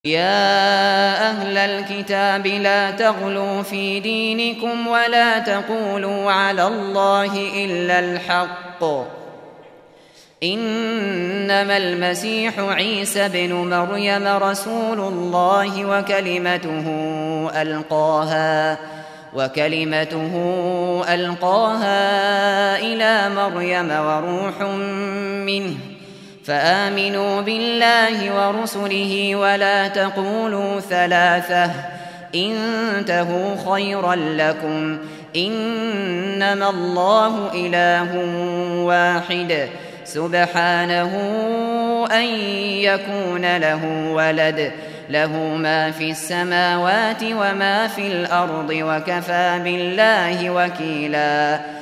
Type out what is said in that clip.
يا أهل الكتاب لا تغلوا في دينكم ولا تقولوا على الله إلا الحق إنما المسيح عيسى بن مريم رسول الله وكلمته ألقاها إلى مريم وروح منه فآمنوا بالله ورسله ولا تقولوا ثلاثة انتهوا خيرا لكم إنما الله إله واحد سبحانه أن يكون له ولد له ما في السماوات وما في الأرض وكفى بالله وكيلا